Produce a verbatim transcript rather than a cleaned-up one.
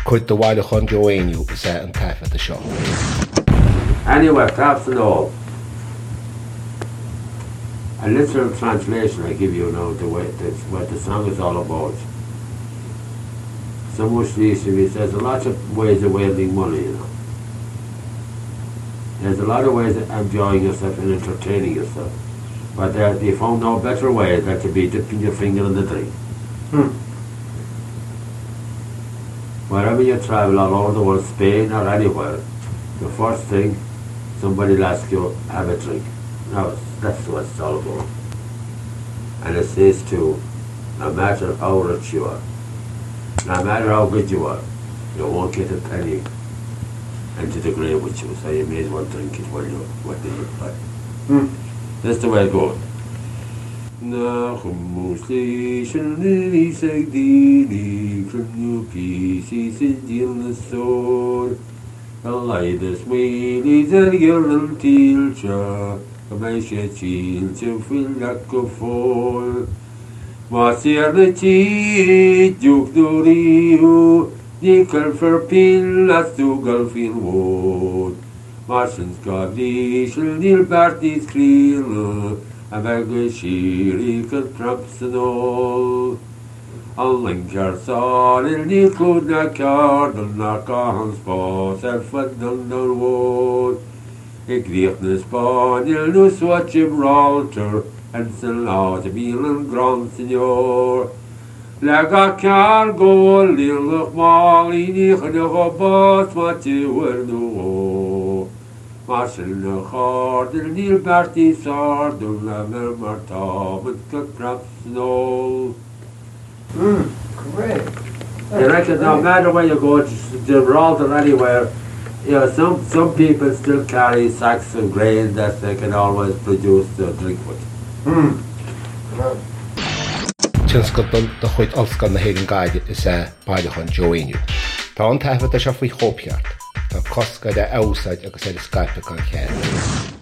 Could the wild hun join you is an type at the show. Anyway, perhaps and all. A literal translation I give you now the way the, what the song is all about. So much recently there's a lot of ways of wielding money, you know. There's a lot of ways of enjoying yourself and entertaining yourself. But there, you found no better way than to be dipping your finger in the drink. Hmm. Wherever you travel all over the world, Spain or anywhere, the first thing somebody will ask you, have a drink. No, that's what it's all about. And it says too, no matter how rich you are, no matter how good you are, you won't get a penny into the grave with you, so you may as well drink it while you what do you buy. Hmm. That's the way it goes. Nachmusli shalini sagdini krnu pisi sidil nasor Alaidas wheelies and yellow tilcha Kamasha chil to fill like a fall Masirnati juk duriu Nikal for pin las to golfin wood Martians godly shall nil parties clear a bag of shirical traps and all. A linker saw in the could not card and knock on spots and fed under wood. A greatness born, you'll know what Gibraltar and sell out a meal and grand signor. Like a cargo, little molly, near the boss, what you will know. Marshall no hard, and Neil Barty sword, and never more Tom, and cut traps and all. Hmm, great. I reckon no matter where you go, to Gibraltar or anywhere, you know, some, some people still carry sacks of grain that they can always produce to drink with. Hmm. Well. Tinscotton the chuid olscan na héigen gaide is a baile chun join you. Tá an taifad a seo faoi hópiart. Tá cosca de outside agus é Skype gan chéad.